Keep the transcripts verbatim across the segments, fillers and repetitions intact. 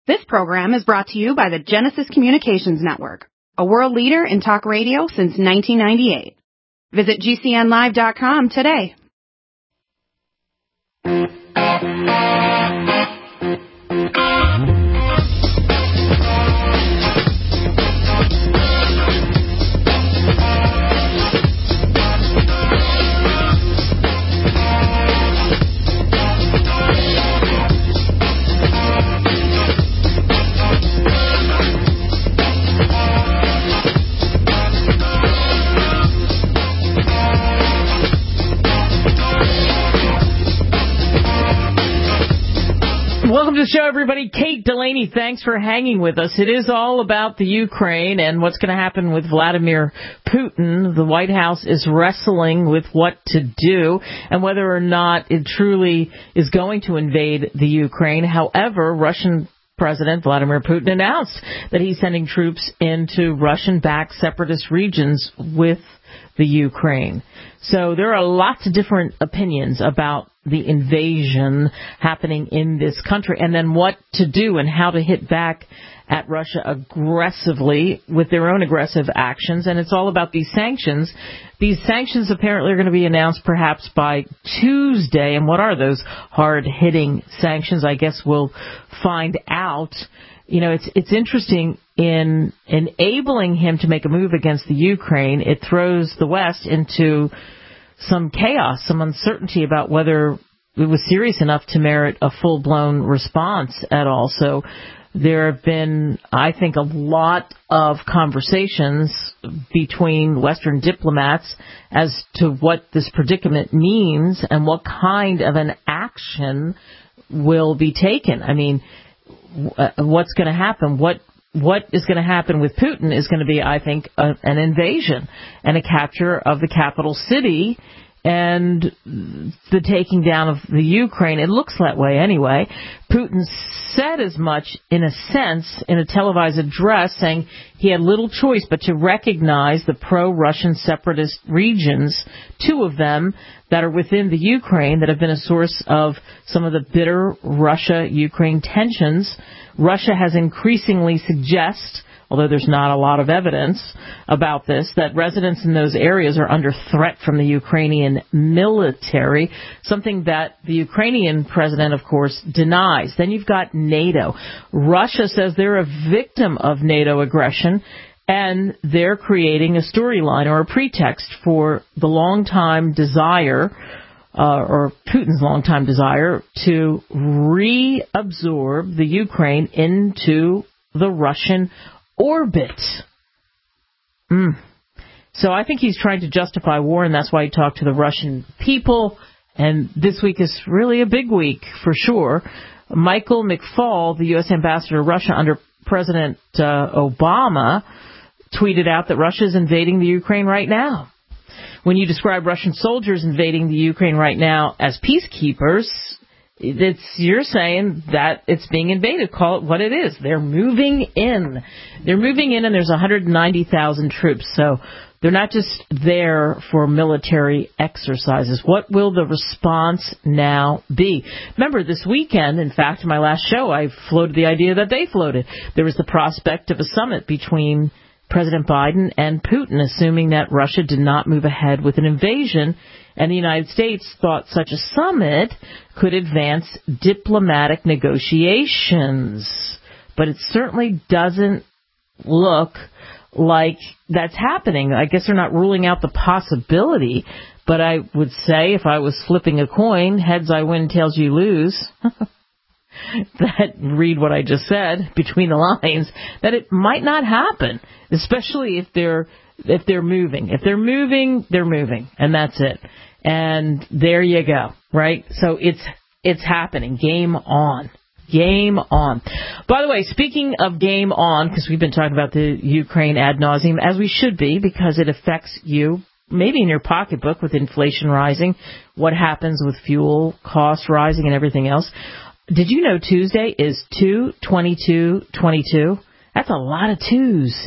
This program is brought to you by the Genesis Communications Network, a world leader in talk radio since nineteen ninety-eight. Visit G C N live dot com today. Welcome to the show, everybody. Kate Delaney, thanks for hanging with us. It is all about the Ukraine and what's going to happen with Vladimir Putin. The White House is wrestling with what to do and whether or not it truly is going to invade the Ukraine. However, Russian President Vladimir Putin announced that he's sending troops into Russian-backed separatist regions with the Ukraine. So there are lots of different opinions about the invasion happening in this country and then what to do and how to hit back at Russia aggressively with their own aggressive actions. And it's all about these sanctions. These sanctions apparently are going to be announced perhaps by Tuesday. And what are those hard-hitting sanctions? I guess we'll find out. You know, it's it's interesting in enabling him to make a move against the Ukraine. It throws the West into some chaos, some uncertainty about whether it was serious enough to merit a full-blown response at all. So there have been, I think, a lot of conversations between Western diplomats as to what this predicament means and what kind of an action will be taken. I mean, what's going to happen? What What is going to happen with Putin is going to be, I think, a, an invasion and a capture of the capital city and the taking down of the Ukraine. It looks that way anyway. Putin said as much, in a sense, in a televised address, saying he had little choice but to recognize the pro-Russian separatist regions, two of them that are within the Ukraine that have been a source of some of the bitter Russia-Ukraine tensions. Russia has increasingly suggested, although there's not a lot of evidence about this, that residents in those areas are under threat from the Ukrainian military, something that the Ukrainian president, of course, denies. Then you've got NATO. Russia says they're a victim of NATO aggression, and they're creating a storyline or a pretext for the long-time desire Uh, or Putin's longtime desire to reabsorb the Ukraine into the Russian orbit. Mm. So I think he's trying to justify war, and that's why he talked to the Russian people. And this week is really a big week for sure. Michael McFaul, the U S ambassador to Russia under President uh, Obama, tweeted out that Russia is invading the Ukraine right now. When you describe Russian soldiers invading the Ukraine right now as peacekeepers, it's you're saying that it's being invaded. Call it what it is. They're moving in. They're moving in, and there's one hundred ninety thousand troops. So they're not just there for military exercises. What will the response now be? Remember, this weekend, in fact, in my last show, I floated the idea that they floated. There was the prospect of a summit between President Biden and Putin, assuming that Russia did not move ahead with an invasion, and the United States thought such a summit could advance diplomatic negotiations. But it certainly doesn't look like that's happening. I guess they're not ruling out the possibility, but I would say if I was flipping a coin, heads I win, tails you lose, that read what I just said between the lines, that it might not happen, especially if they're if they're moving. If they're moving, they're moving, and that's it. And there you go, right? So it's it's happening. Game on. Game on. By the way, speaking of game on, because we've been talking about the Ukraine ad nauseum, as we should be, because it affects you, maybe in your pocketbook with inflation rising, what happens with fuel costs rising and everything else. Did you know Tuesday is two twenty-two twenty-two? That's a lot of twos.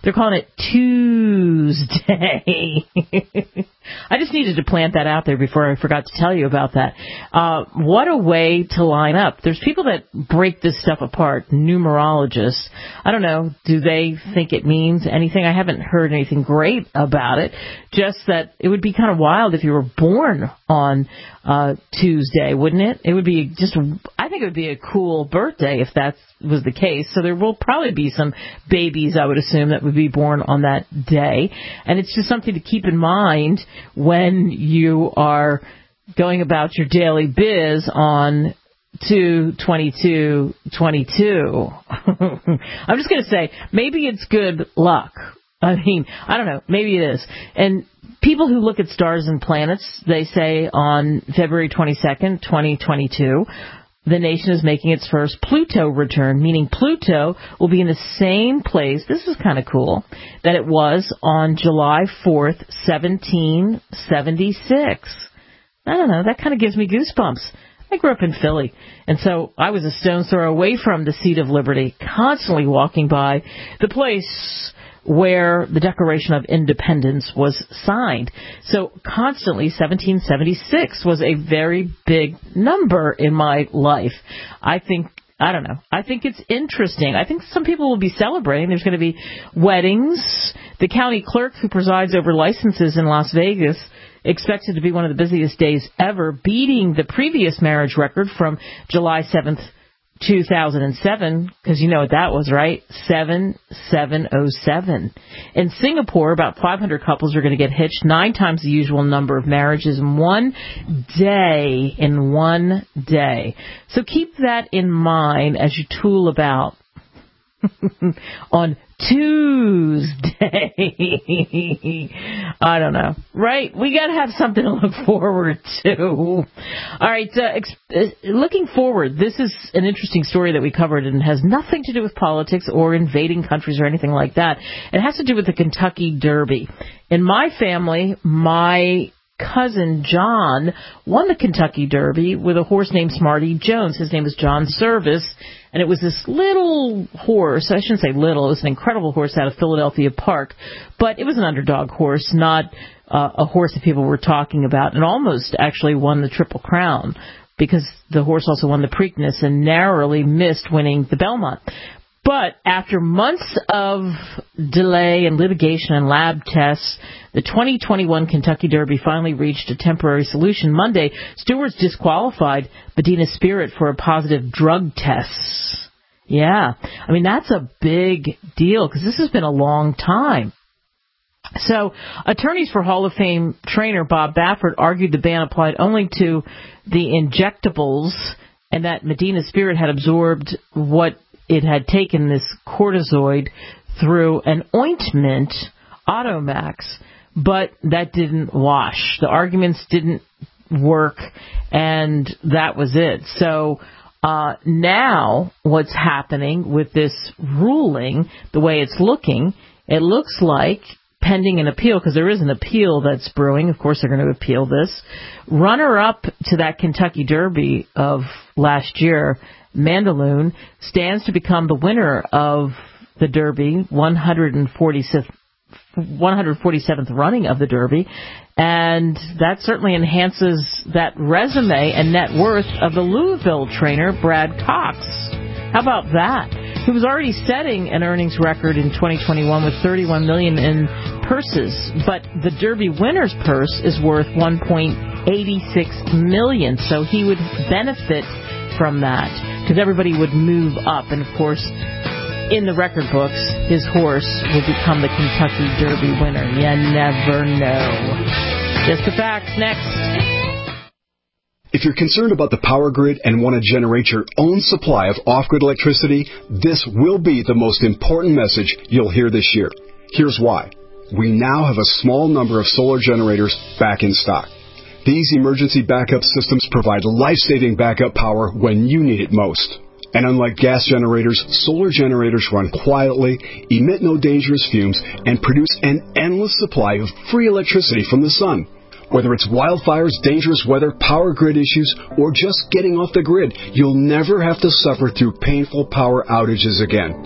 They're calling it Tuesday. I just needed to plant that out there before I forgot to tell you about that. Uh, what a way to line up. There's people that break this stuff apart, numerologists. I don't know, do they think it means anything? I haven't heard anything great about it, just that it would be kind of wild if you were born on uh, Tuesday, wouldn't it? It would be just, I think it would be a cool birthday if that was the case. So there will probably be some babies, I would assume, that would be born on that day. And it's just something to keep in mind when you are going about your daily biz on two twenty-two twenty-two. I'm just going to say, maybe it's good luck. I mean, I don't know, maybe it is. And people who look at stars and planets, they say on February twenty-second, twenty twenty-two, the nation is making its first Pluto return, meaning Pluto will be in the same place, this is kind of cool, that it was on July fourth, seventeen seventy-six. I don't know, that kind of gives me goosebumps. I grew up in Philly, and so I was a stone's throw away from the seat of liberty, constantly walking by the place where the Declaration of Independence was signed. So constantly, seventeen seventy-six was a very big number in my life. I think, I don't know, I think it's interesting. I think some people will be celebrating. There's going to be weddings. The county clerk who presides over licenses in Las Vegas expected to be one of the busiest days ever, beating the previous marriage record from July seventh, two thousand seven, because you know what that was, right? seven seven oh seven. In Singapore, about five hundred couples are going to get hitched, nine times the usual number of marriages in one day, in one day. So keep that in mind as you tool about on Tuesday. I don't know. Right? We got to have something to look forward to. All right. Uh, ex- uh, looking forward, this is an interesting story that we covered and has nothing to do with politics or invading countries or anything like that. It has to do with the Kentucky Derby. In my family, my cousin John won the Kentucky Derby with a horse named Smarty Jones. His name is John Service, and it was this little horse. I shouldn't say little. It was an incredible horse out of Philadelphia Park, but it was an underdog horse, not uh, a horse that people were talking about, and almost actually won the Triple Crown because the horse also won the Preakness and narrowly missed winning the Belmont. But after months of delay and litigation and lab tests, the twenty twenty-one Kentucky Derby finally reached a temporary solution. Monday, stewards disqualified Medina Spirit for a positive drug test. Yeah, I mean, that's a big deal because this has been a long time. So, attorneys for Hall of Fame trainer Bob Baffert argued the ban applied only to the injectables and that Medina Spirit had absorbed what it had taken, this cortisoid, through an ointment, Automax, but that didn't wash. The arguments didn't work, and that was it. So uh, now what's happening with this ruling, the way it's looking, it looks like, pending an appeal, because there is an appeal that's brewing. Of course, they're going to appeal this. Runner-up to that Kentucky Derby of last year, Mandaloun, stands to become the winner of the Derby, one hundred forty-seventh running of the Derby, and that certainly enhances that resume and net worth of the Louisville trainer, Brad Cox. How about that? He was already setting an earnings record in twenty twenty-one with thirty-one million dollars in purses, but the Derby winner's purse is worth one point eight six million dollars, so he would benefit from that because everybody would move up, and of course, in the record books, his horse will become the Kentucky Derby winner. You never know. Just the facts. Next. If you're concerned about the power grid and want to generate your own supply of off-grid electricity, this will be the most important message you'll hear this year. Here's why. We now have a small number of solar generators back in stock. These emergency backup systems provide life-saving backup power when you need it most. And unlike gas generators, solar generators run quietly, emit no dangerous fumes, and produce an endless supply of free electricity from the sun. Whether it's wildfires, dangerous weather, power grid issues, or just getting off the grid, you'll never have to suffer through painful power outages again.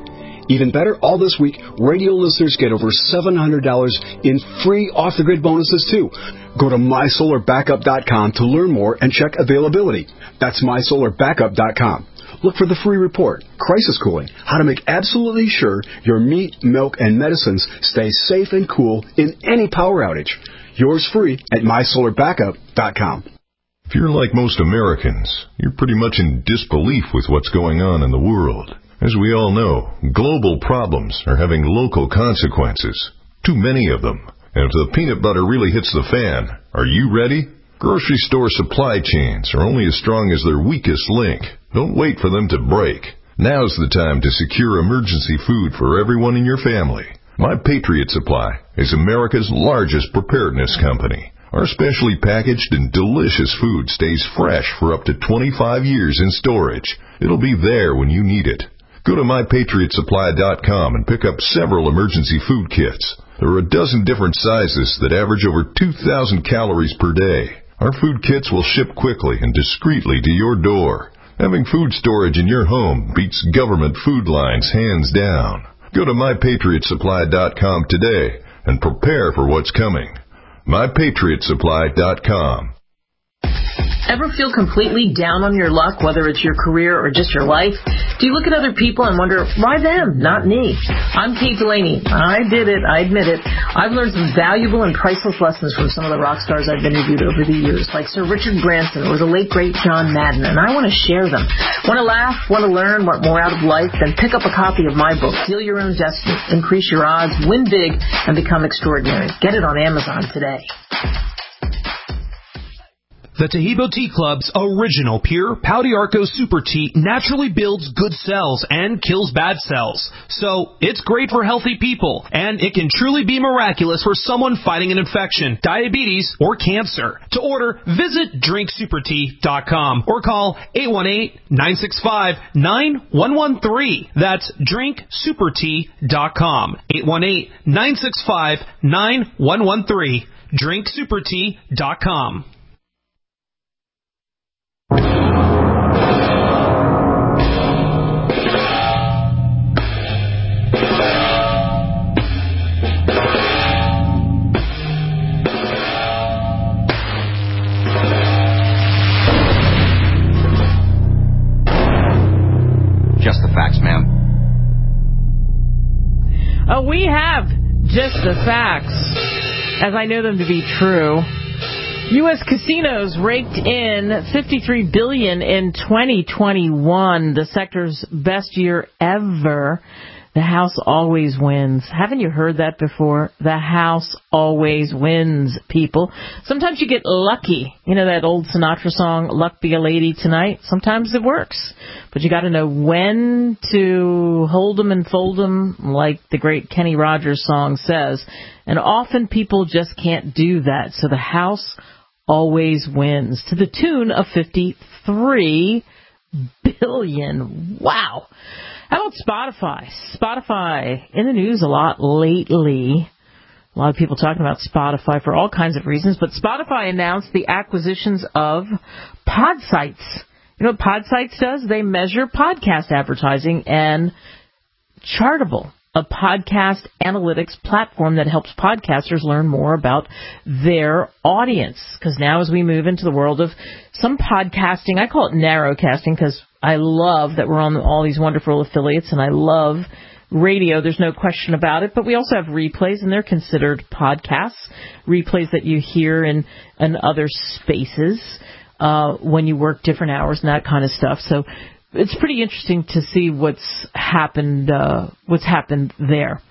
Even better, all this week, radio listeners get over seven hundred dollars in free off-the-grid bonuses, too. Go to my solar backup dot com to learn more and check availability. That's my solar backup dot com. Look for the free report, Crisis Cooling, how to make absolutely sure your meat, milk, and medicines stay safe and cool in any power outage. Yours free at my solar backup dot com. If you're like most Americans, you're pretty much in disbelief with what's going on in the world. As we all know, global problems are having local consequences. Too many of them. And if the peanut butter really hits the fan, are you ready? Grocery store supply chains are only as strong as their weakest link. Don't wait for them to break. Now's the time to secure emergency food for everyone in your family. My Patriot Supply is America's largest preparedness company. Our specially packaged and delicious food stays fresh for up to twenty-five years in storage. It'll be there when you need it. Go to my patriot supply dot com and pick up several emergency food kits. There are a dozen different sizes that average over two thousand calories per day. Our food kits will ship quickly and discreetly to your door. Having food storage in your home beats government food lines hands down. Go to my patriot supply dot com today and prepare for what's coming. my patriot supply dot com. Ever feel completely down on your luck, whether it's your career or just your life? Do you look at other people and wonder, why them, not me? I'm Kate Delaney. I did it. I admit it. I've learned some valuable and priceless lessons from some of the rock stars I've interviewed over the years, like Sir Richard Branson or the late, great John Madden, and I want to share them. Want to laugh? Want to learn? Want more out of life? Then pick up a copy of my book, Deal Your Own Destiny, Increase Your Odds, Win Big, and Become Extraordinary. Get it on Amazon today. The Taheebo Tea Club's original pure Pau d'Arco Super Tea naturally builds good cells and kills bad cells. So, it's great for healthy people, and it can truly be miraculous for someone fighting an infection, diabetes, or cancer. To order, visit drink super tea dot com or call eight one eight, nine six five, nine one one three. That's drink super tea dot com. eight one eight, nine six five, nine one one three. drink super tea dot com. Just the facts, ma'am. Oh, we have just the facts, as I know them to be true. U S casinos raked in fifty-three billion dollars in twenty twenty-one, the sector's best year ever. The house always wins. Haven't you heard that before? The house always wins, people. Sometimes you get lucky. You know that old Sinatra song, Luck Be a Lady Tonight? Sometimes it works. But you got to know when to hold 'em and fold 'em, like the great Kenny Rogers song says. And often people just can't do that. So the house always wins to the tune of fifty-three billion dollars. Wow. How about Spotify? Spotify in the news a lot lately. A lot of people talking about Spotify for all kinds of reasons, but Spotify announced the acquisitions of Podsights. You know what Podsights does? They measure podcast advertising and Chartable, a podcast analytics platform that helps podcasters learn more about their audience. Because now as we move into the world of some podcasting, I call it narrowcasting because I love that we're on all these wonderful affiliates, and I love radio. There's no question about it. But we also have replays, and they're considered podcasts, replays that you hear in, in other spaces uh, when you work different hours and that kind of stuff. So it's pretty interesting to see what's happened, uh, what's happened there.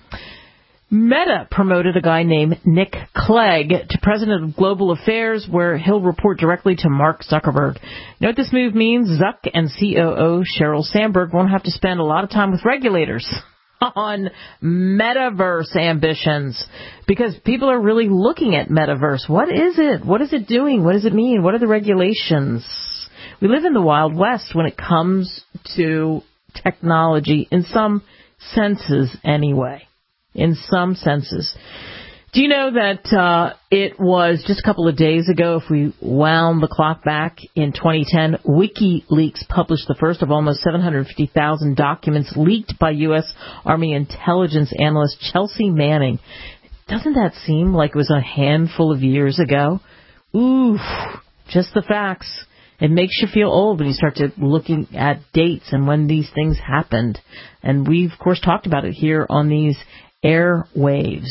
Meta promoted a guy named Nick Clegg to President of Global Affairs, where he'll report directly to Mark Zuckerberg. You know what this move means? Zuck and C O O Sheryl Sandberg won't have to spend a lot of time with regulators on metaverse ambitions, because people are really looking at metaverse. What is it? What is it doing? What does it mean? What are the regulations? We live in the Wild West when it comes to technology, in some senses anyway. In some senses. Do you know that uh, it was just a couple of days ago, if we wound the clock back in twenty ten, WikiLeaks published the first of almost seven hundred fifty thousand documents leaked by U S. Army intelligence analyst Chelsea Manning. Doesn't that seem like it was a handful of years ago? Ooh, just the facts. It makes you feel old when you start to looking at dates and when these things happened. And we've, of course, talked about it here on these airwaves.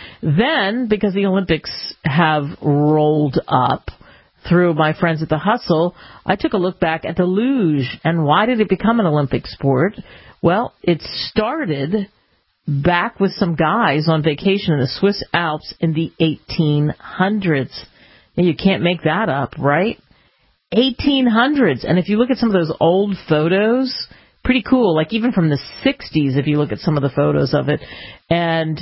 Then, because the Olympics have rolled up through my friends at The Hustle, I took a look back at the luge. And why did it become an Olympic sport? Well, it started back with some guys on vacation in the Swiss Alps in the eighteen hundreds. Now, you can't make that up, right? eighteen hundreds. And if you look at some of those old photos, pretty cool, like even from the sixties, if you look at some of the photos of it. And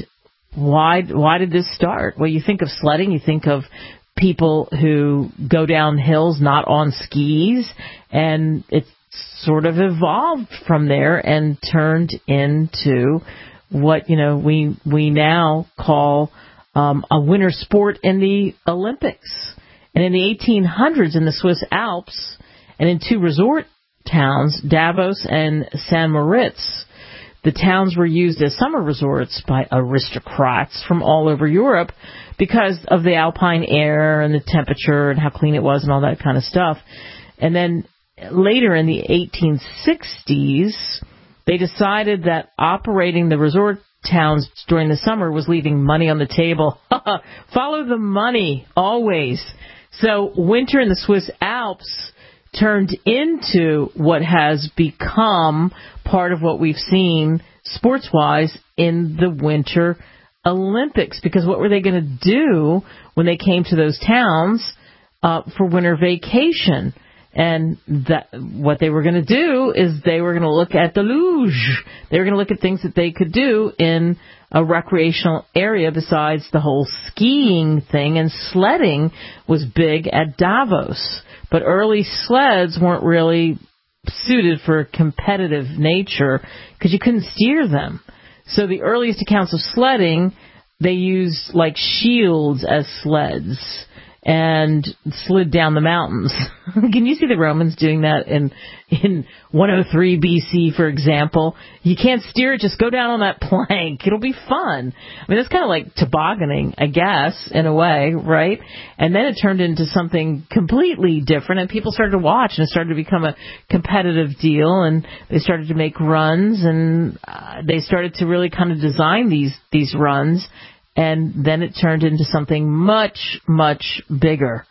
why why did this start? Well, you think of sledding, you think of people who go down hills not on skis, and it sort of evolved from there and turned into what, you know, we we now call um, a winter sport in the Olympics. And in the eighteen hundreds in the Swiss Alps and in two resort towns, Davos and Saint Moritz, the towns were used as summer resorts by aristocrats from all over Europe because of the alpine air and the temperature and how clean it was and all that kind of stuff. And then later in the eighteen sixties, they decided that operating the resort towns during the summer was leaving money on the table. Follow the money, always. So winter in the Swiss Alps turned into what has become part of what we've seen sports-wise in the Winter Olympics. Because what were they going to do when they came to those towns uh, for winter vacation? And that what they were going to do is they were going to look at the luge. They were going to look at things that they could do in a recreational area besides the whole skiing thing. And sledding was big at Davos. But early sleds weren't really suited for competitive nature because you couldn't steer them. So the earliest accounts of sledding, they used like shields as sleds and slid down the mountains. Can you see the Romans doing that in in one oh three B C, for example? You can't steer it, just go down on that plank. It'll be fun. I mean, that's kind of like tobogganing, I guess, in a way, right? And then it turned into something completely different, and people started to watch, and it started to become a competitive deal, and they started to make runs, and uh, they started to really kind of design these these runs. And then it turned into something much, much bigger.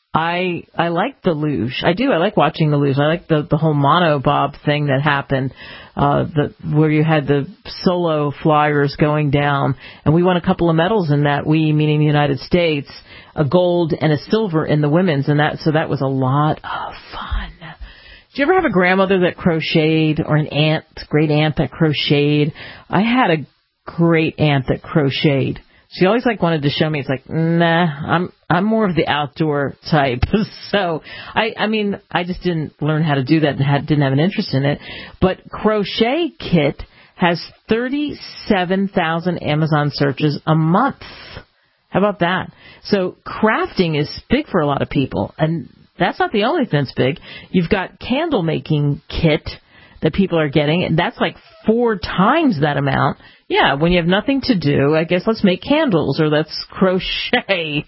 I I like the luge. I do. I like watching the luge. I like the, the whole monobob thing that happened, uh, the, where you had the solo flyers going down. And we won a couple of medals in that, we, meaning the United States, a gold and a silver in the women's. And that so that was a lot of fun. Did you ever have a grandmother that crocheted or an aunt, great aunt that crocheted? I had a great aunt that crocheted. She always like wanted to show me. It's like, nah, I'm I'm more of the outdoor type. So I I mean I just didn't learn how to do that and had, didn't have an interest in it. But Crochet Kit has thirty-seven thousand Amazon searches a month. How about that? So crafting is big for a lot of people, and that's not the only thing that's big. You've got candle making kit that people are getting, and that's like four times that amount. Yeah, when you have nothing to do, I guess let's make candles or let's crochet.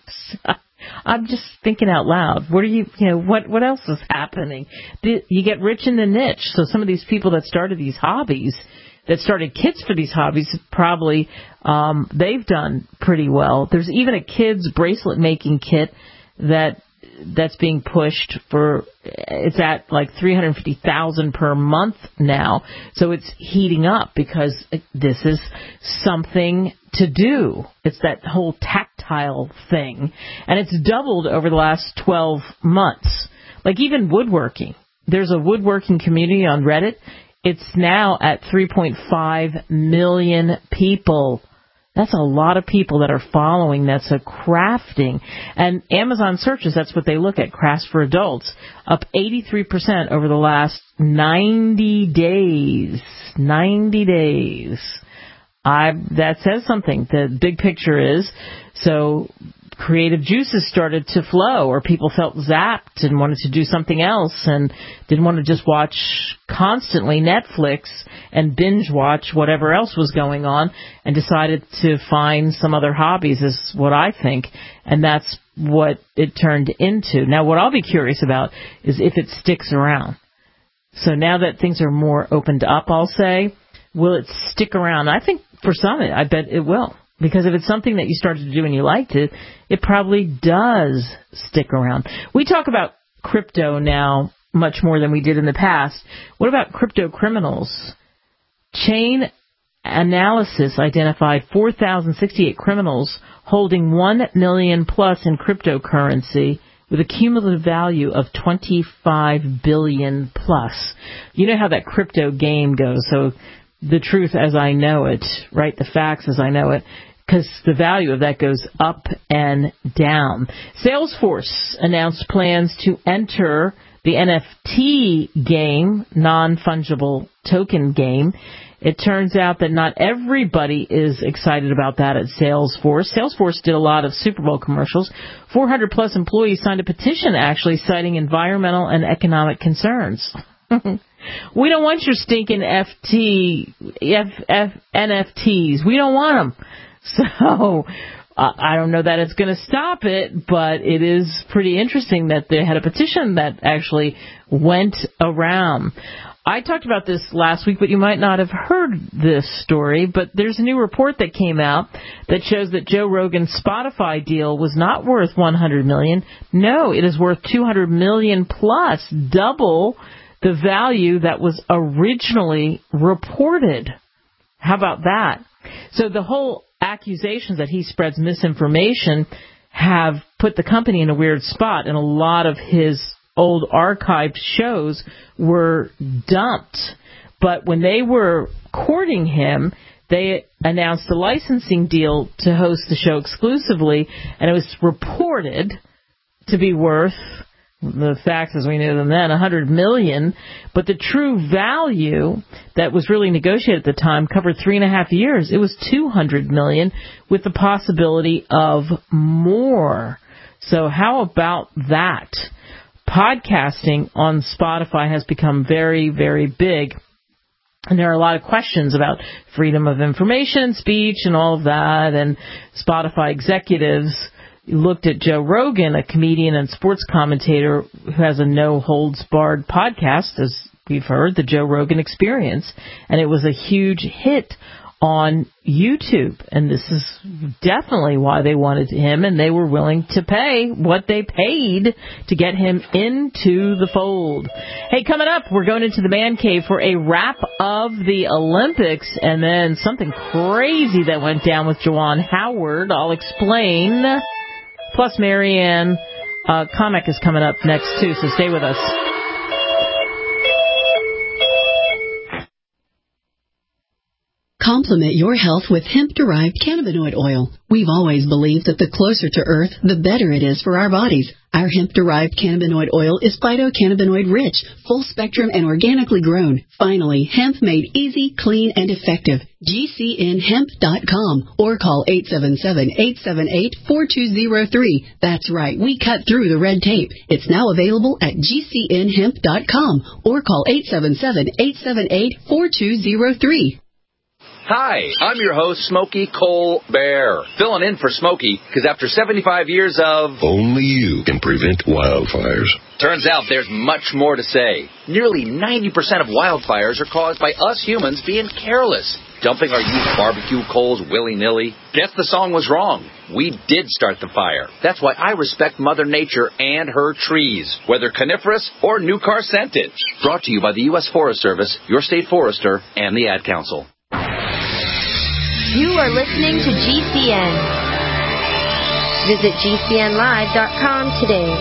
I'm just thinking out loud. What are you, you know, what, what else is happening? You get rich in the niche. So some of these people that started these hobbies, that started kits for these hobbies, probably, um, they've done pretty well. There's even a kids bracelet making kit that that's being pushed for, it's at like three hundred fifty thousand per month now. So it's heating up because this is something to do. It's that whole tactile thing. And it's doubled over the last twelve months. Like even woodworking. There's a woodworking community on Reddit. It's now at three point five million people. That's a lot of people that are following. That's a crafting. And Amazon searches, that's what they look at, crafts for adults, up eighty-three percent over the last ninety days. ninety days. I that says something. The big picture is, so creative juices started to flow, or people felt zapped and wanted to do something else and didn't want to just watch constantly Netflix and binge watch whatever else was going on, and decided to find some other hobbies, is what I think, and that's what it turned into. Now, what I'll be curious about is if it sticks around. So now that things are more opened up, I'll say, will it stick around? I think for some, I bet it will. Because if it's something that you started to do and you liked it, it probably does stick around. We talk about crypto now much more than we did in the past. What about crypto criminals? Chain Analysis identified four thousand sixty-eight criminals holding one million plus in cryptocurrency with a cumulative value of twenty-five billion plus. You know how that crypto game goes. So the truth as I know it, right? The facts as I know it. Because the value of that goes up and down. Salesforce announced plans to enter the N F T game, non-fungible token game. It turns out that not everybody is excited about that at Salesforce. Salesforce did a lot of Super Bowl commercials. four hundred plus employees signed a petition, actually, citing environmental and economic concerns. We don't want your stinking F T, F, F, N F Ts. We don't want them. So uh, I don't know that it's going to stop it, but it is pretty interesting that they had a petition that actually went around. I talked about this last week, but you might not have heard this story, but there's a new report that came out that shows that Joe Rogan's Spotify deal was not worth one hundred million dollars. No, it is worth two hundred million dollars plus, double the value that was originally reported. How about that? So the whole accusations that he spreads misinformation have put the company in a weird spot, and a lot of his old archived shows were dumped. But when they were courting him, they announced a licensing deal to host the show exclusively, and it was reported to be worth, the facts as we knew them then, one hundred million dollars, but the true value that was really negotiated at the time covered three and a half years. It was two hundred million dollars with the possibility of more. So how about that? Podcasting on Spotify has become very, very big. And there are a lot of questions about freedom of information, speech, and all of that. And Spotify executives looked at Joe Rogan, a comedian and sports commentator who has a no-holds-barred podcast, as we've heard, The Joe Rogan Experience, and it was a huge hit on YouTube. And this is definitely why they wanted him, and they were willing to pay what they paid to get him into the fold. Hey, coming up, we're going into the Man Cave for a wrap of the Olympics, and then something crazy that went down with Juwan Howard. I'll explain. Plus, Marianne uh, Comic is coming up next, too, so stay with us. Complement your health with hemp-derived cannabinoid oil. We've always believed that the closer to Earth, the better it is for our bodies. Our hemp-derived cannabinoid oil is phytocannabinoid-rich, full-spectrum, and organically grown. Finally, hemp made easy, clean, and effective. G C N hemp dot com or call eight seven seven, eight seven eight, four two zero three. That's right, we cut through the red tape. It's now available at G C N hemp dot com or call eight seven seven, eight seven eight, four two zero three. Hi, I'm your host, Smokey Cole Bear, filling in for Smokey, because after seventy-five years of... Only you can prevent wildfires. Turns out there's much more to say. Nearly ninety percent of wildfires are caused by us humans being careless, dumping our used barbecue coals willy-nilly. Guess the song was wrong. We did start the fire. That's why I respect Mother Nature and her trees, whether coniferous or new car scented. Brought to you by the U S Forest Service, your state forester, and the Ad Council. You are listening to G C N. Visit G C N live dot com today.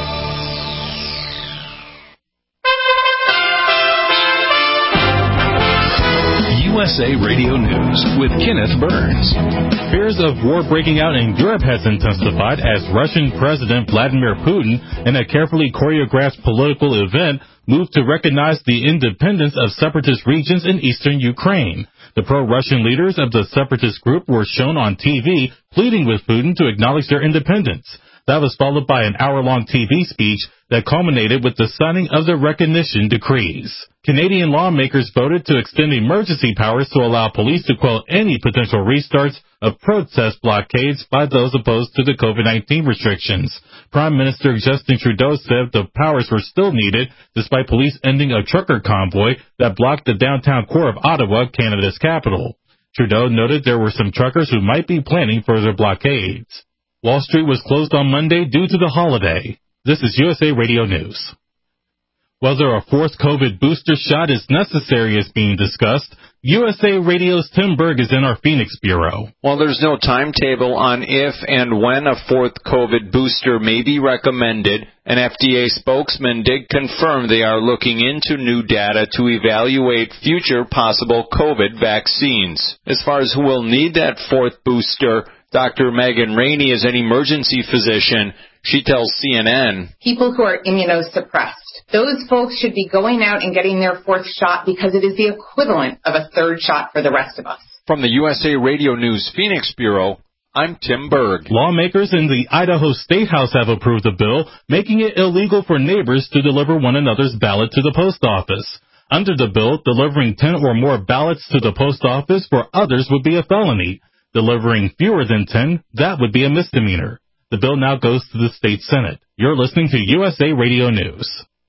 S A Radio News with Kenneth Burns. Fears of war breaking out in Europe has intensified as Russian President Vladimir Putin, in a carefully choreographed political event, moved to recognize the independence of separatist regions in eastern Ukraine. The pro-Russian leaders of the separatist group were shown on T V pleading with Putin to acknowledge their independence. That was followed by an hour-long T V speech that culminated with the signing of the recognition decrees. Canadian lawmakers voted to extend emergency powers to allow police to quell any potential restarts of protest blockades by those opposed to the COVID nineteen restrictions. Prime Minister Justin Trudeau said the powers were still needed despite police ending a trucker convoy that blocked the downtown core of Ottawa, Canada's capital. Trudeau noted there were some truckers who might be planning further blockades. Wall Street was closed on Monday due to the holiday. This is U S A Radio News. Whether a fourth COVID booster shot is necessary is being discussed. U S A Radio's Tim Berg is in our Phoenix bureau. While there's no timetable on if and when a fourth COVID booster may be recommended, an F D A spokesman did confirm they are looking into new data to evaluate future possible COVID vaccines. As far as who will need that fourth booster, Doctor Megan Rainey is an emergency physician. She tells C N N, people who are immunosuppressed. Those folks should be going out and getting their fourth shot because it is the equivalent of a third shot for the rest of us. From the U S A Radio News Phoenix Bureau, I'm Tim Berg. Lawmakers in the Idaho State House have approved a bill making it illegal for neighbors to deliver one another's ballot to the post office. Under the bill, delivering ten or more ballots to the post office for others would be a felony. Delivering fewer than ten, that would be a misdemeanor. The bill now goes to the state Senate. You're listening to U S A Radio News.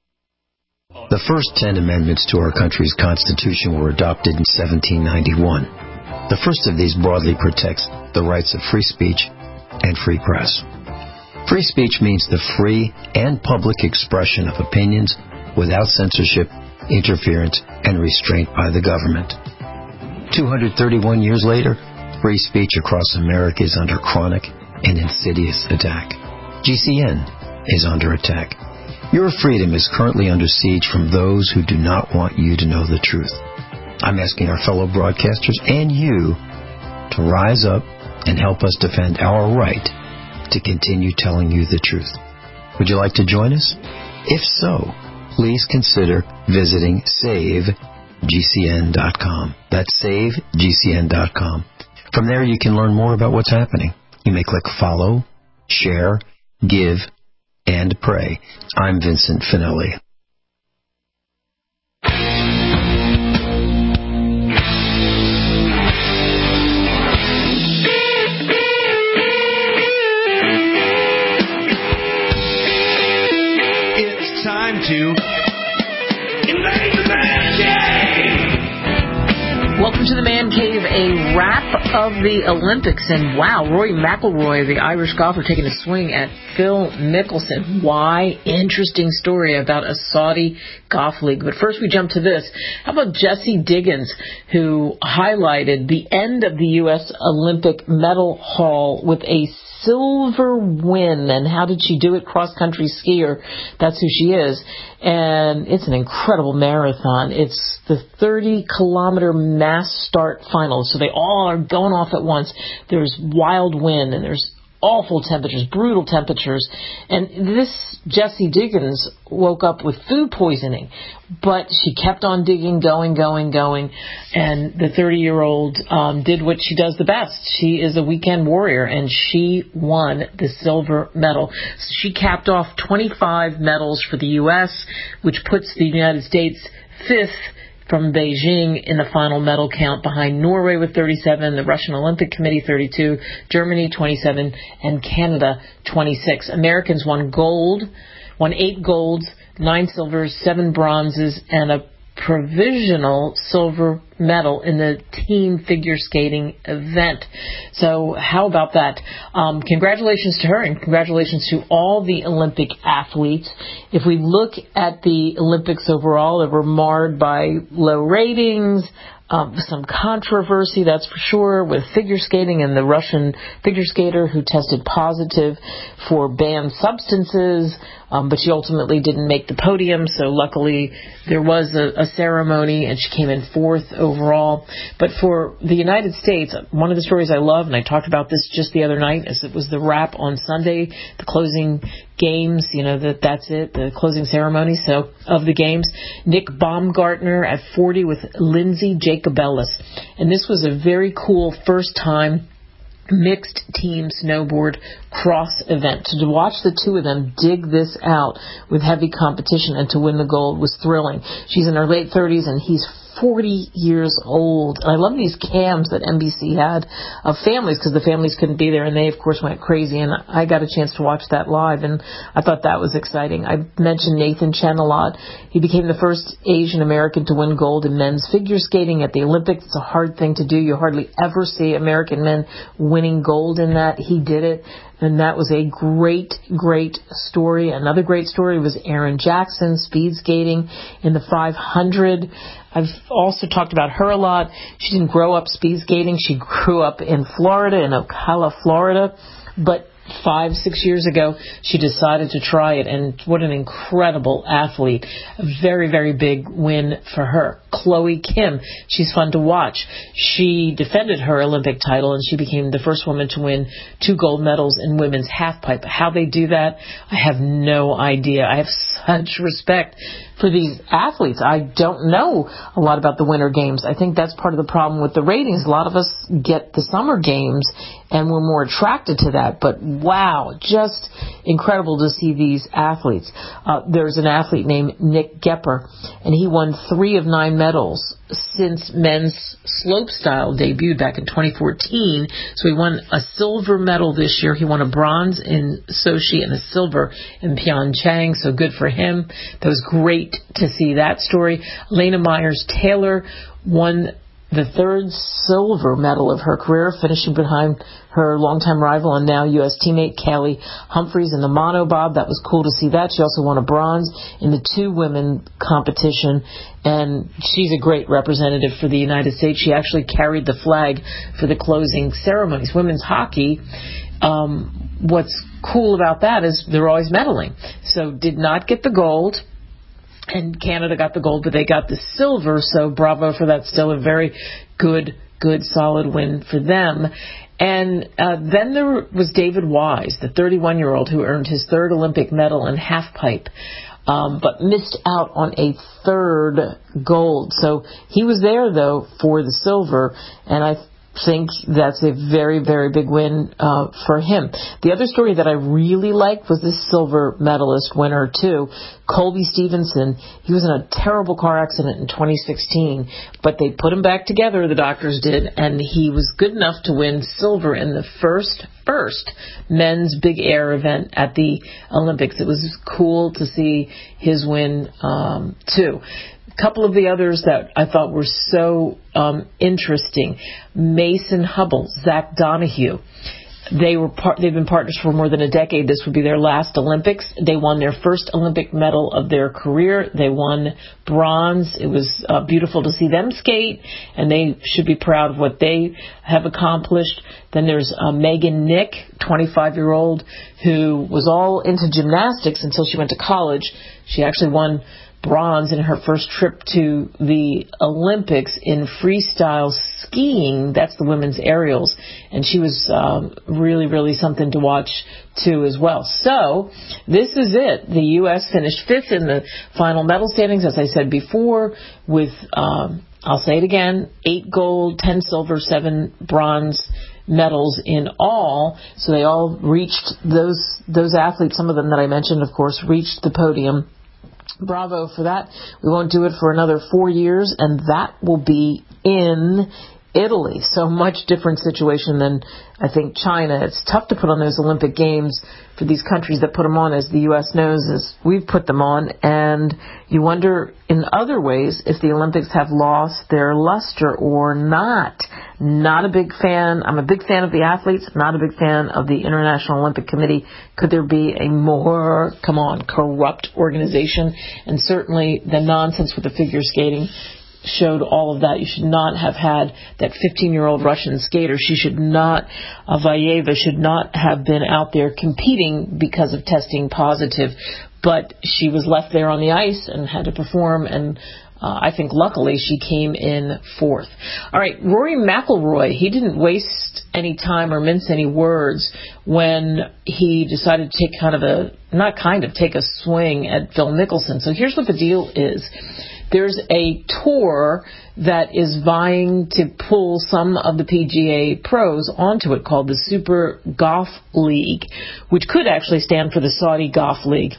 The first ten amendments to our country's Constitution were adopted in seventeen ninety-one. The first of these broadly protects the rights of free speech and free press. Free speech means the free and public expression of opinions without censorship, interference, and restraint by the government. two hundred thirty-one years later, free speech across America is under chronic and insidious attack. G C N is under attack. Your freedom is currently under siege from those who do not want you to know the truth. I'm asking our fellow broadcasters and you to rise up and help us defend our right to continue telling you the truth. Would you like to join us? If so, please consider visiting save G C N dot com. That's save G C N dot com. From there, you can learn more about what's happening. You may click follow, share, give, and pray. I'm Vincent Finelli. It's time to invade the man cave. Welcome to the Man Cave, a wrap of the Olympics. And wow, Rory McIlroy, the Irish golfer, taking a swing at Phil Mickelson. Why? Interesting story about a Saudi golf league. But first we jump to this. How about Jessie Diggins, who highlighted the end of the U S Olympic medal haul with a silver win. And how did she do it? Cross-country skier. That's who she is. And it's an incredible marathon. It's the thirty-kilometer mass start final. So they all are going off at once. There's wild wind and there's awful temperatures, brutal temperatures. And this Jessie Diggins woke up with food poisoning, but she kept on digging, going, going, going. And the thirty-year-old um, did what she does the best. She is a weekend warrior, and she won the silver medal. So she capped off twenty-five medals for the U S, which puts the United States fifth from Beijing in the final medal count, behind Norway with thirty-seven, the Russian Olympic Committee thirty-two, Germany twenty-seven, and Canada twenty-six. Americans won gold, won eight golds, nine silvers, seven bronzes, and a provisional silver medal in the team figure skating event. So how about that? Um, congratulations to her, and congratulations to all the Olympic athletes. If we look at the Olympics overall, they were marred by low ratings, Um, some controversy, that's for sure, with figure skating and the Russian figure skater who tested positive for banned substances, um, but she ultimately didn't make the podium, so luckily there was a, a ceremony and she came in fourth overall. But for the United States, one of the stories I love, and I talked about this just the other night, is it was the wrap on Sunday, the closing games, you know, that that's it, the closing ceremony so of the games. Nick Baumgartner at forty with Lindsay Jacobellis. And this was a very cool first time mixed team snowboard cross event. To watch the two of them dig this out with heavy competition and to win the gold was thrilling. She's in her late thirties and he's forty years old. And I love these cams that N B C had of families, because the families couldn't be there, and they, of course, went crazy. And I got a chance to watch that live, and I thought that was exciting. I mentioned Nathan Chen a lot. He became the first Asian American to win gold in men's figure skating at the Olympics. It's a hard thing to do. You hardly ever see American men winning gold in that. He did it. And that was a great, great story. Another great story was Erin Jackson, speed skating in the five hundred. I've also talked about her a lot. She didn't grow up speed skating. She grew up in Florida, in Ocala, Florida. But five, six years ago, she decided to try it, and what an incredible athlete. A very, very big win for her. Chloe Kim, she's fun to watch. She defended her Olympic title, and she became the first woman to win two gold medals in women's halfpipe. How they do that, I have no idea. I have such respect for these athletes. I don't know a lot about the Winter Games. I think that's part of the problem with the ratings. A lot of us get the Summer Games, and we're more attracted to that. But wow, just incredible to see these athletes. Uh, there's an athlete named Nick Gepper, and he won three of nine medals since men's slopestyle debuted back in twenty fourteen. So he won a silver medal this year. He won a bronze in Sochi and a silver in Pyeongchang. So good for him. That was great to see that story. Elena Myers-Taylor won the third silver medal of her career, finishing behind her longtime rival and now U S teammate Callie Humphreys in the monobob. That was cool to see that. She also won a bronze in the two women competition, and she's a great representative for the United States. She actually carried the flag for the closing ceremonies. Women's hockey, um, what's cool about that is they're always medaling. So did not get the gold. And Canada got the gold, but they got the silver, so bravo for that. Still a very good, good, solid win for them. And uh, then there was David Wise, the thirty-one-year-old who earned his third Olympic medal in halfpipe, um, but missed out on a third gold. So he was there, though, for the silver, and I think that's a very, very big win uh, for him. The other story that I really liked was this silver medalist winner, too, Colby Stevenson. He was in a terrible car accident in twenty sixteen, but they put him back together, the doctors did, and he was good enough to win silver in the first, first men's big air event at the Olympics. It was cool to see his win, um, too. A couple of the others that I thought were so um, interesting. Mason Hubble, Zach Donahue. They were par- they've been partners for more than a decade. This would be their last Olympics. They won their first Olympic medal of their career. They won bronze. It was uh, beautiful to see them skate, and they should be proud of what they have accomplished. Then there's uh, Megan Nick, twenty-five-year-old, who was all into gymnastics until she went to college. She actually won bronze in her first trip to the Olympics in freestyle skiing. That's the women's aerials. And she was um, really, really something to watch, too, as well. So this is it. The U S finished fifth in the final medal standings, as I said before, with, um, I'll say it again, eight gold, ten silver, seven bronze medals in all. So they all reached, those those athletes, some of them that I mentioned, of course, reached the podium. Bravo for that. We won't do it for another four years, and that will be in Italy. So much different situation than, I think, China. It's tough to put on those Olympic Games for these countries that put them on, as the U S knows, as we've put them on. And you wonder, in other ways, if the Olympics have lost their luster or not. Not a big fan. I'm a big fan of the athletes, not a big fan of the International Olympic Committee. Could there be a more, come on, corrupt organization? And certainly the nonsense with the figure skating showed all of that. You should not have had that fifteen-year-old Russian skater. She should not, Avayeva should not have been out there competing because of testing positive. But she was left there on the ice and had to perform, and uh, I think luckily she came in fourth. All right, Rory McIlroy, he didn't waste any time or mince any words when he decided to take kind of a, not kind of, take a swing at Phil Mickelson. So here's what the deal is. There's a tour that is vying to pull some of the P G A pros onto it called the Super Golf League, which could actually stand for the Saudi Golf League.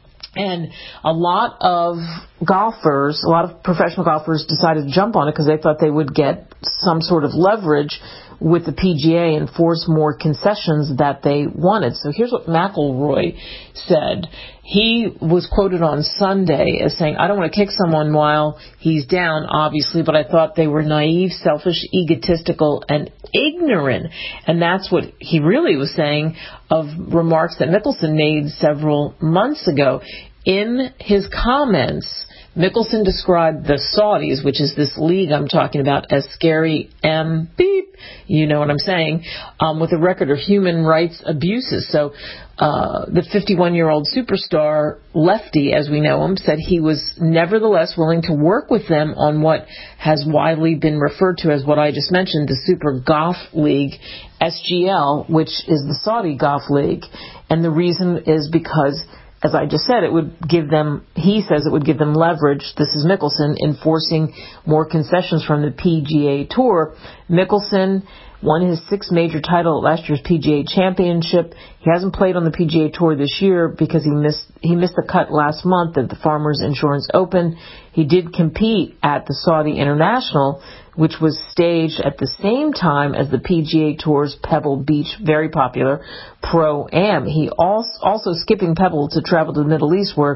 And a lot of golfers, a lot of professional golfers decided to jump on it because they thought they would get some sort of leverage with the P G A and force more concessions that they wanted. So here's what McIlroy said. He was quoted on Sunday as saying, I don't want to kick someone while he's down, obviously, but I thought they were naive, selfish, egotistical, and ignorant. And that's what he really was saying of remarks that Mickelson made several months ago. In his comments, Mickelson described the Saudis, which is this league I'm talking about, as scary and beep, you know what I'm saying, um, with a record of human rights abuses. So uh, the fifty-one-year-old superstar, lefty as we know him, said he was nevertheless willing to work with them on what has widely been referred to as what I just mentioned, the Super Golf League, S G L, which is the Saudi Golf League. And the reason is because, as I just said, it would give them, he says it would give them leverage, this is Mickelson, in forcing more concessions from the P G A Tour. Mickelson won his sixth major title at last year's P G A Championship. He hasn't played on the P G A Tour this year because he missed he missed the cut last month at the Farmers Insurance Open. He did compete at the Saudi International, which was staged at the same time as the P G A Tour's Pebble Beach, very popular, Pro-Am. He also, also skipping Pebble to travel to the Middle East, where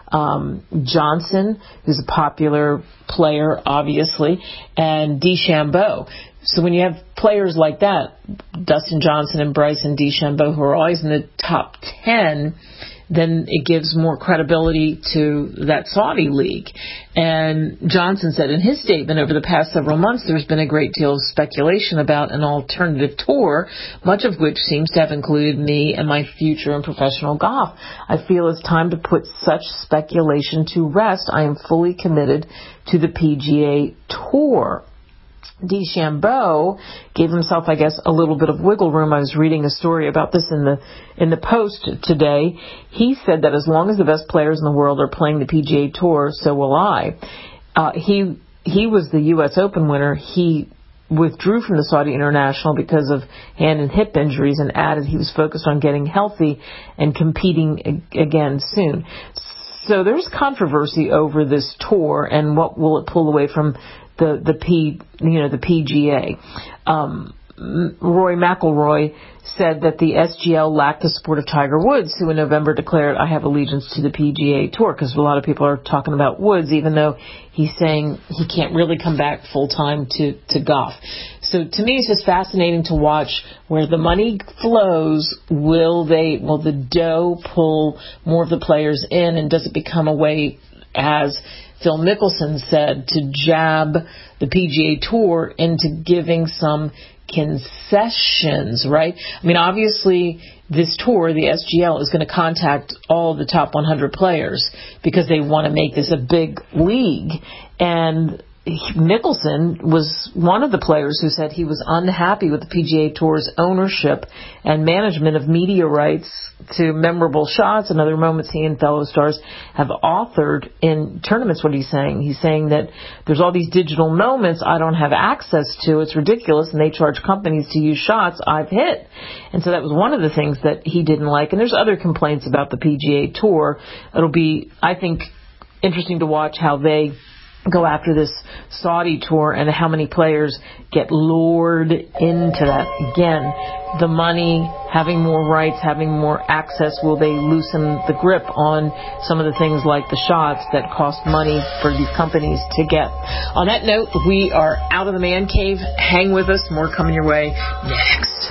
um, Johnson, who's a popular player, obviously, and DeChambeau. So when you have players like that, Dustin Johnson and Bryson DeChambeau, who are always in the top ten, then it gives more credibility to that Saudi league. And Johnson said in his statement, over the past several months, there's been a great deal of speculation about an alternative tour, much of which seems to have included me and my future in professional golf. I feel it's time to put such speculation to rest. I am fully committed to the P G A Tour. DeChambeau gave himself, I guess, a little bit of wiggle room. I was reading a story about this in the in the Post today. He said that as long as the best players in the world are playing the P G A Tour, so will I. Uh, he he was the U S Open winner. He withdrew from the Saudi International because of hand and hip injuries and added he was focused on getting healthy and competing again soon. So there's controversy over this tour and what will it pull away from the the P you know the P G A. Um, Rory McIlroy said that the S G L lacked the support of Tiger Woods, who in November declared, I have allegiance to the P G A Tour, because a lot of people are talking about Woods, even though he's saying he can't really come back full-time to, to golf. So to me, it's just fascinating to watch where the money flows. Will they, will the dough pull more of the players in, and does it become a way, as Phil Mickelson said, to jab the P G A Tour into giving some concessions, right? I mean, obviously, this tour, the S G L, is going to contact all the top one hundred players because they want to make this a big league. And Mickelson was one of the players who said he was unhappy with the P G A Tour's ownership and management of media rights to memorable shots and other moments he and fellow stars have authored in tournaments. What he's saying, he's saying that there's all these digital moments I don't have access to. It's ridiculous, and they charge companies to use shots I've hit. And so that was one of the things that he didn't like. And there's other complaints about the P G A Tour. It'll be, I think, interesting to watch how they go after this Saudi tour and how many players get lured into that. Again, the money, having more rights, having more access, will they loosen the grip on some of the things like the shots that cost money for these companies to get? On that note, we are out of the man cave. Hang with us. More coming your way next.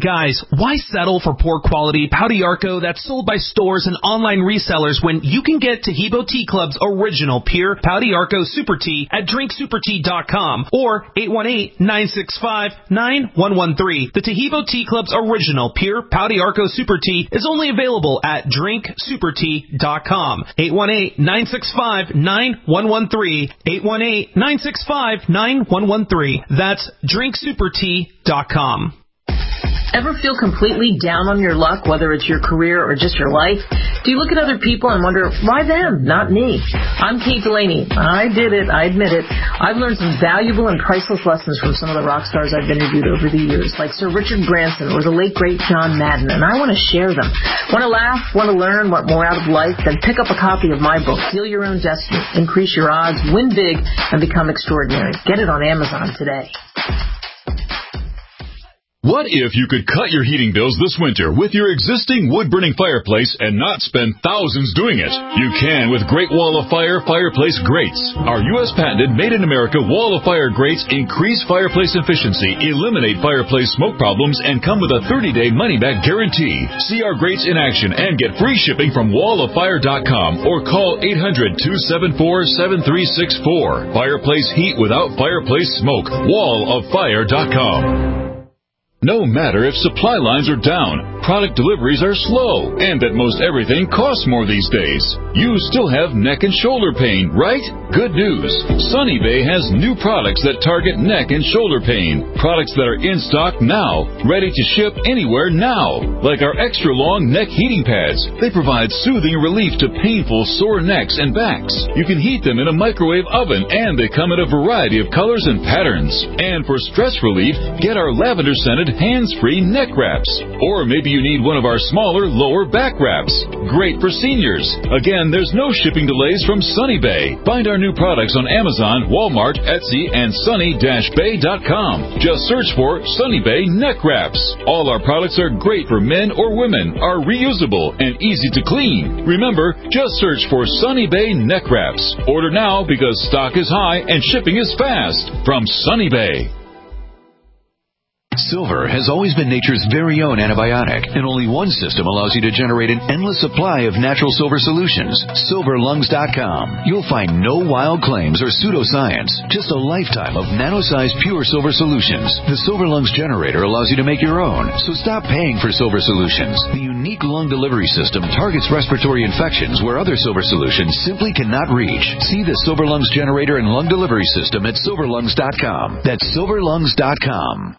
guys, why settle for poor quality Pau d'Arco that's sold by stores and online resellers when you can get Taheebo Tea Club's original pure Pau d'Arco Super Tea at drink super tea dot com or eight one eight, nine six five, nine one one three. The Taheebo Tea Club's original pure Pau d'Arco Super Tea is only available at drink super tea dot com. eight one eight, nine six five, nine one one three. eight one eight, nine six five, nine one one three. That's drink super tea dot com. Ever feel completely down on your luck, whether it's your career or just your life? Do you look at other people and wonder, why them, not me? I'm Kate Delaney. I did it. I admit it. I've learned some valuable and priceless lessons from some of the rock stars I've interviewed over the years, like Sir Richard Branson or the late, great John Madden, and I want to share them. Want to laugh? Want to learn? Want more out of life? Then pick up a copy of my book, Deal Your Own Destiny, Increase Your Odds, Win Big, and Become Extraordinary. Get it on Amazon today. What if you could cut your heating bills this winter with your existing wood-burning fireplace and not spend thousands doing it? You can with Great Wall of Fire Fireplace Grates. Our U S patented made-in-America Wall of Fire grates increase fireplace efficiency, eliminate fireplace smoke problems, and come with a thirty-day money-back guarantee. See our grates in action and get free shipping from wall of fire dot com or call eight hundred, two seven four, seven three six four. Fireplace heat without fireplace smoke. wall of fire dot com. No matter if supply lines are down, product deliveries are slow, and that most everything costs more these days, you still have neck and shoulder pain, right? Good news. Sunny Bay has new products that target neck and shoulder pain. Products that are in stock now, ready to ship anywhere now. Like our extra long neck heating pads. They provide soothing relief to painful sore necks and backs. You can heat them in a microwave oven, and they come in a variety of colors and patterns. And for stress relief, get our lavender scented hands-free neck wraps. Or maybe you need one of our smaller lower back wraps. Great for seniors. Again, there's no shipping delays from Sunny Bay. Find our new products on Amazon, Walmart, Etsy, and sunny dash bay dot com. Just search for Sunny Bay neck wraps. All our products are great for men or women, are reusable, and easy to clean. Remember, just search for Sunny Bay neck wraps. Order now because stock is high and shipping is fast. From Sunny Bay. Silver has always been nature's very own antibiotic, and only one system allows you to generate an endless supply of natural silver solutions. silver lungs dot com. You'll find no wild claims or pseudoscience, just a lifetime of nano-sized pure silver solutions. The Silver Lungs generator allows you to make your own, so stop paying for silver solutions. The unique lung delivery system targets respiratory infections where other silver solutions simply cannot reach. See the Silver Lungs generator and lung delivery system at silver lungs dot com. That's silver lungs dot com.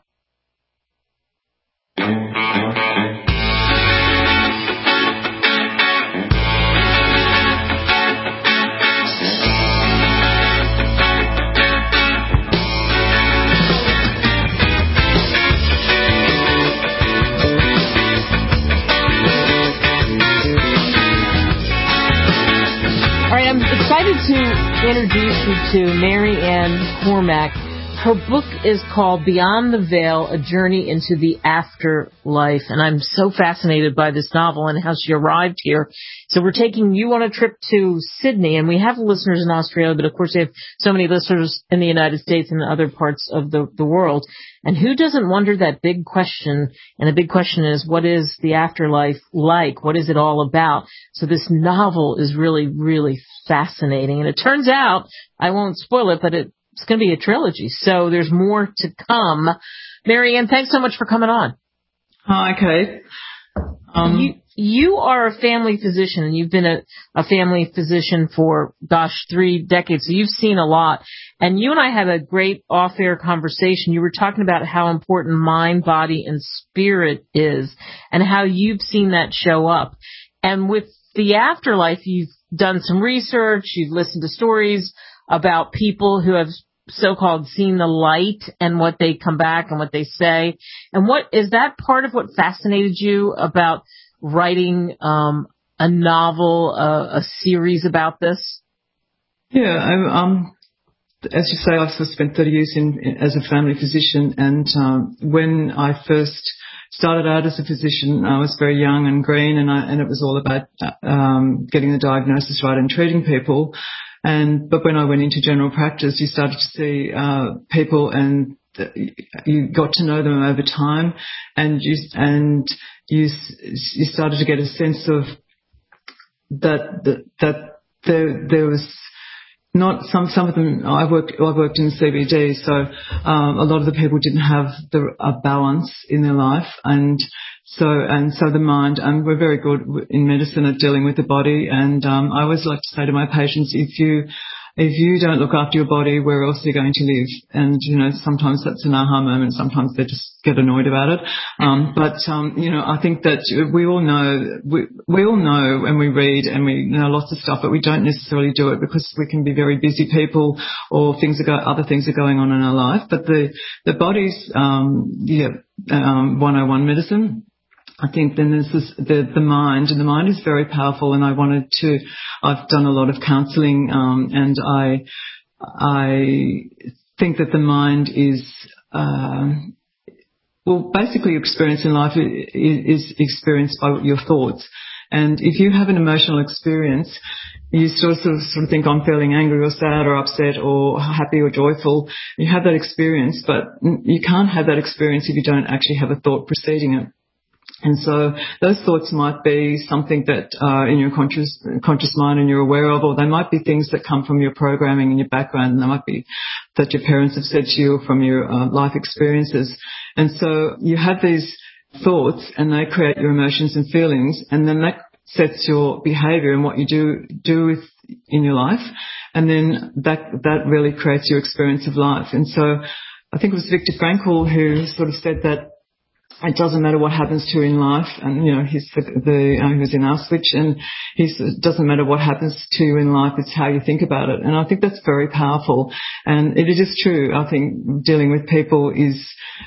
I'm excited to introduce you to Mary Ann Cormack. Her book is called Beyond the Veil, A Journey into the Afterlife, and I'm so fascinated by this novel and how she arrived here. So we're taking you on a trip to Sydney, and we have listeners in Australia, but of course we have so many listeners in the United States and other parts of the, the world. And who doesn't wonder that big question? And the big question is, what is the afterlife like? What is it all about? So this novel is really, really fascinating. And it turns out, I won't spoil it, but it It's going to be a trilogy, so there's more to come. Mary Ann, thanks so much for coming on. Hi, Kate. Um, you, you are a family physician, and you've been a, a family physician for, gosh, three decades, so you've seen a lot. And you and I had a great off-air conversation. You were talking about how important mind, body, and spirit is, and how you've seen that show up. And with the afterlife, you've done some research, you've listened to stories about people who have so-called seen the light and what they come back and what they say. And what is that part of what fascinated you about writing um, a novel, uh, a series about this? Yeah, I, um, as you say, I've spent thirty years in, in as a family physician, and um, when I first started out as a physician, I was very young and green, and, I, and it was all about um, getting the diagnosis right and treating people. And but when I went into general practice, you started to see uh, people and you got to know them over time, and you and you you started to get a sense of that that, that there there was not some some of them. I worked I worked in C B D, so um, a lot of the people didn't have the a balance in their life, and so and so the mind. And we're very good in medicine at dealing with the body. And um, I always like to say to my patients, if you if you don't look after your body, where else are you going to live? And, you know, sometimes that's an aha moment. Sometimes they just get annoyed about it. Um, but, um, you know, I think that we all know, we, we all know when we read and we know lots of stuff, but we don't necessarily do it because we can be very busy people or things are go, other things are going on in our life. But the, the body's, um, yeah, um, one oh one medicine. I think then there's this, the, the mind, and the mind is very powerful. And I wanted to, I've done a lot of counselling, um, and I, I think that the mind is, um, well, basically your experience in life is, is experienced by your thoughts. And if you have an emotional experience, you sort of, sort of sort of think, I'm feeling angry or sad or upset or happy or joyful. You have that experience, but you can't have that experience if you don't actually have a thought preceding it. And so those thoughts might be something that uh, in your conscious conscious mind and you're aware of, or they might be things that come from your programming and your background, and they might be that your parents have said to you from your uh, life experiences. And so you have these thoughts, and they create your emotions and feelings, and then that sets your behaviour and what you do do with in your life, and then that that really creates your experience of life. And so I think it was Viktor Frankl who sort of said that it doesn't matter what happens to you in life, and you know he's the, the uh, he was in Auschwitz, and he said it doesn't matter what happens to you in life, it's how you think about it. And I think that's very powerful, and it is true. I think dealing with people is,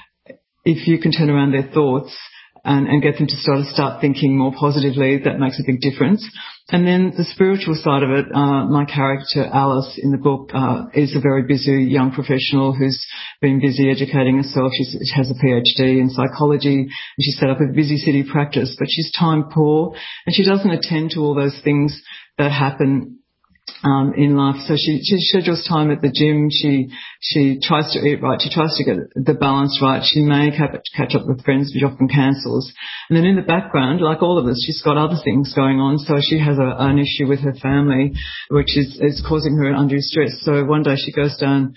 if you can turn around their thoughts and, and get them to sort of start thinking more positively, that makes a big difference. And then the spiritual side of it, uh, my character Alice in the book uh, is a very busy young professional who's been busy educating herself. She's, she has a P H D in psychology, and she set up a busy city practice, but she's time poor and she doesn't attend to all those things that happen Um, in life. So she, she schedules time at the gym. She, she tries to eat right. She tries to get the balance right. She may catch up with friends, which often cancels. And then in the background, like all of us, she's got other things going on. So she has a, an issue with her family, which is, is causing her undue stress. So one day she goes down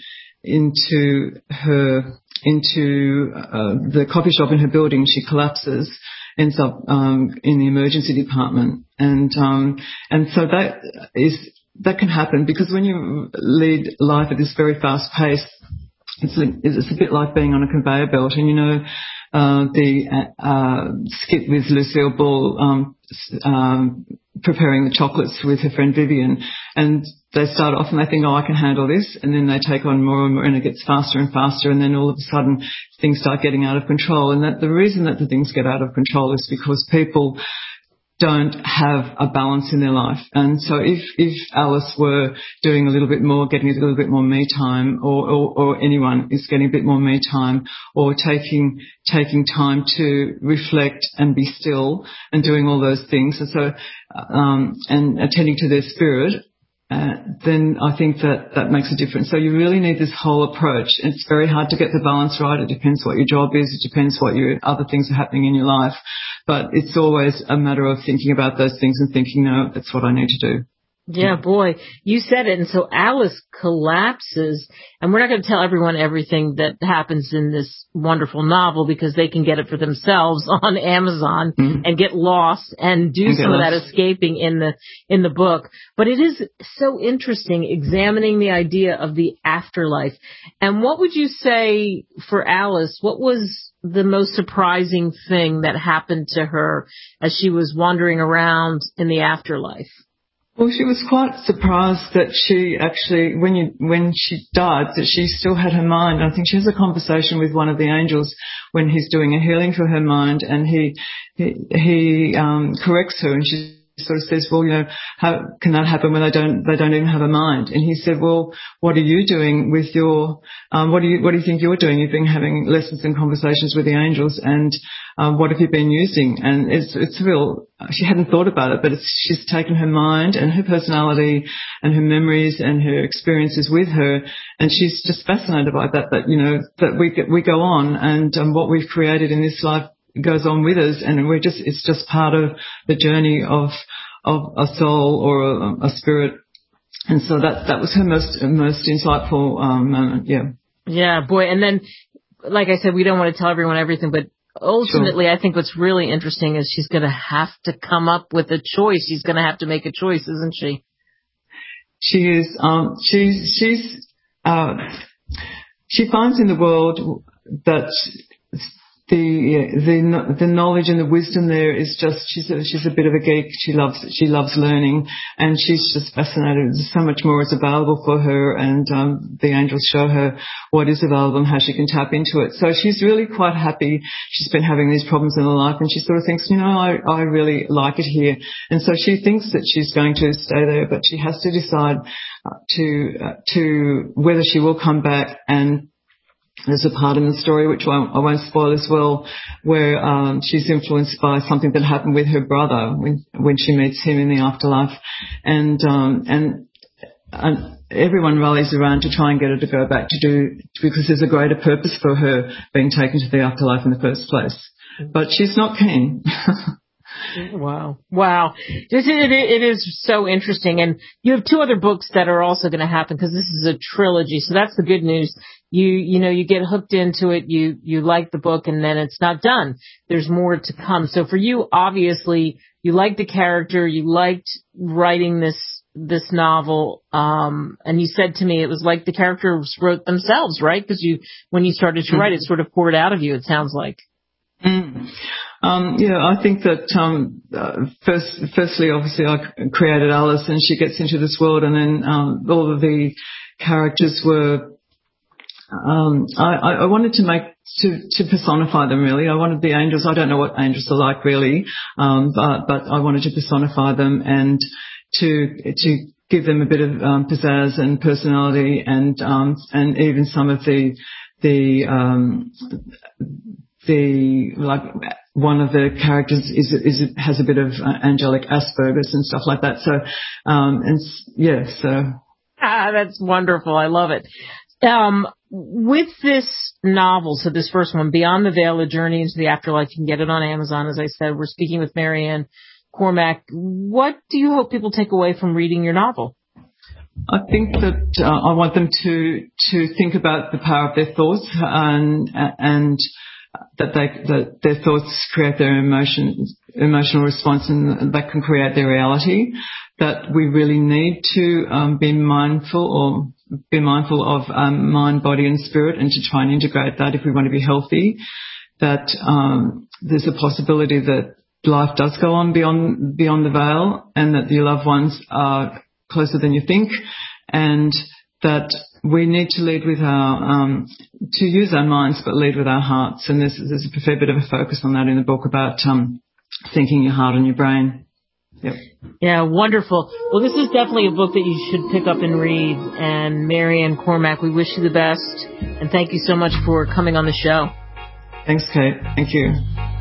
into her, into uh, the coffee shop in her building. She collapses, ends up um, in the emergency department. And, um, and so that is, that can happen because when you lead life at this very fast pace, it's a, it's a bit like being on a conveyor belt. And, you know, uh, the uh, skit with Lucille Ball um, um, preparing the chocolates with her friend Vivian. And they start off and they think, oh, I can handle this. And then they take on more and more and it gets faster and faster. And then all of a sudden things start getting out of control. And that the reason that the things get out of control is because people don't have a balance in their life. And so if, if Alice were doing a little bit more, getting a little bit more me time, or, or, or anyone is getting a bit more me time, or taking, taking time to reflect and be still and doing all those things, and so, um, and attending to their spirit, Uh, then I think that that makes a difference. So you really need this whole approach. It's very hard to get the balance right. It depends what your job is. It depends what your other things are happening in your life. But it's always a matter of thinking about those things and thinking, no, that's what I need to do. Yeah, boy, you said it. And so Alice collapses, and we're not going to tell everyone everything that happens in this wonderful novel because they can get it for themselves on Amazon mm-hmm. and get lost and do and some of that escaping in the in the book. But it is so interesting examining the idea of the afterlife. And what would you say for Alice? What was the most surprising thing that happened to her as she was wandering around in the afterlife? Well, she was quite surprised that she actually, when you, when she died, that she still had her mind. I think she has a conversation with one of the angels when he's doing a healing for her mind, and he, he, he um, corrects her, and she sort of says, well, you know, how can that happen when they don't, they don't even have a mind? And he said, well, what are you doing with your, um, what do you, what do you think you're doing? You've been having lessons and conversations with the angels, and, um, what have you been using? And it's, it's real, she hadn't thought about it, but it's, she's taken her mind and her personality and her memories and her experiences with her, and she's just fascinated by that, that, you know, that we, we go on, and, um, what we've created in this life goes on with us, and we're just, it's just part of the journey of, of a soul or a, a spirit. And so that, that was her most, most insightful, um, moment. Yeah. Yeah, boy. And then, like I said, we don't want to tell everyone everything, but ultimately, sure. I think what's really interesting is she's going to have to come up with a choice. She's going to have to make a choice, isn't she? She is, um, she's, she's, uh, she finds in the world that the the the knowledge and the wisdom there is just, she's a, she's a bit of a geek. She loves she loves learning, and she's just fascinated. There's so much more is available for her, and um, the angels show her what is available and how she can tap into it. So she's really quite happy. She's been having these problems in her life, and she sort of thinks, you know, I I really like it here, and so she thinks that she's going to stay there, but she has to decide to uh, to whether she will come back. And there's a part in the story, which I won't spoil as well, where um, she's influenced by something that happened with her brother when when she meets him in the afterlife, and um, and, and everyone rallies around to try and get her to go back to do, because there's a greater purpose for her being taken to the afterlife in the first place. But she's not keen. Wow. Wow. This is, it, it is so interesting. And you have two other books that are also going to happen, because this is a trilogy. So that's the good news. You, you know, you get hooked into it. You, you like the book, and then it's not done. There's more to come. So for you, obviously, you liked the character. You liked writing this, this novel. Um, and you said to me it was like the characters wrote themselves, right? Because you, when you started to write, it sort of poured out of you, it sounds like. Mm. Um, yeah, I think that um, uh, first, firstly, obviously, I created Alice, and she gets into this world, and then um, all of the characters were. Um, I, I wanted to make to, to personify them, really. I wanted the angels. I don't know what angels are like, really, um, but but I wanted to personify them and to to give them a bit of um, pizzazz and personality, and um, and even some of the the um, the like. One of the characters is is has a bit of uh, angelic Asperger's and stuff like that. So, um, and yeah, so. Ah, that's wonderful. I love it. Um, with this novel, so this first one, Beyond the Veil: A Journey into the Afterlife, you can get it on Amazon. As I said, we're speaking with Marianne Cormack. What do you hope people take away from reading your novel? I think that uh, I want them to to think about the power of their thoughts, and and. that they that their thoughts create their emotions, emotional response, and that can create their reality. That we really need to um, be mindful or be mindful of um, mind, body, and spirit, and to try and integrate that if we want to be healthy. That um, there's a possibility that life does go on beyond beyond the veil, and that your loved ones are closer than you think, and that we need to lead with our, um, to use our minds, but lead with our hearts. And there's, there's a fair bit of a focus on that in the book about um, thinking your heart and your brain. Yep. Yeah, wonderful. Well, this is definitely a book that you should pick up and read. And Marianne Cormack, we wish you the best. And thank you so much for coming on the show. Thanks, Kate. Thank you.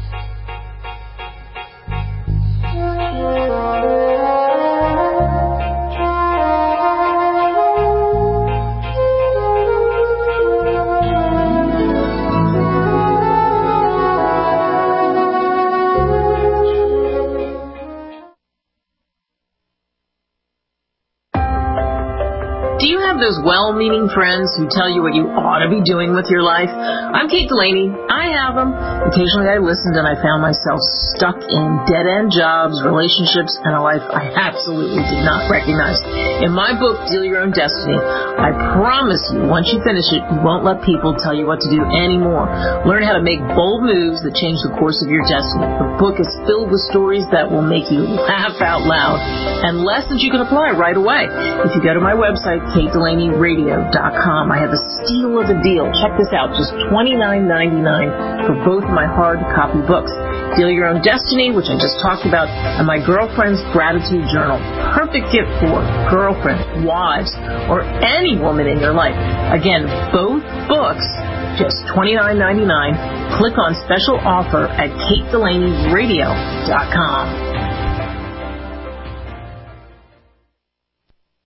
Those well-meaning friends who tell you what you ought to be doing with your life. I'm Kate Delaney. I have them. Occasionally I listened and I found myself stuck in dead-end jobs, relationships, and a life I absolutely did not recognize. In my book, Deal Your Own Destiny, I promise you, once you finish it, you won't let people tell you what to do anymore. Learn how to make bold moves that change the course of your destiny. The book is filled with stories that will make you laugh out loud and lessons you can apply right away. If you go to my website, Kate Delaney Radio dot com. I have a steal of a deal. Check this out, just twenty-nine ninety-nine for both of my hard copy books. Steal Your Own Destiny, which I just talked about, and my Girlfriend's Gratitude Journal. Perfect gift for girlfriends, wives, or any woman in your life. Again, both books, just twenty-nine ninety-nine. Click on special offer at kate delaney radio dot com.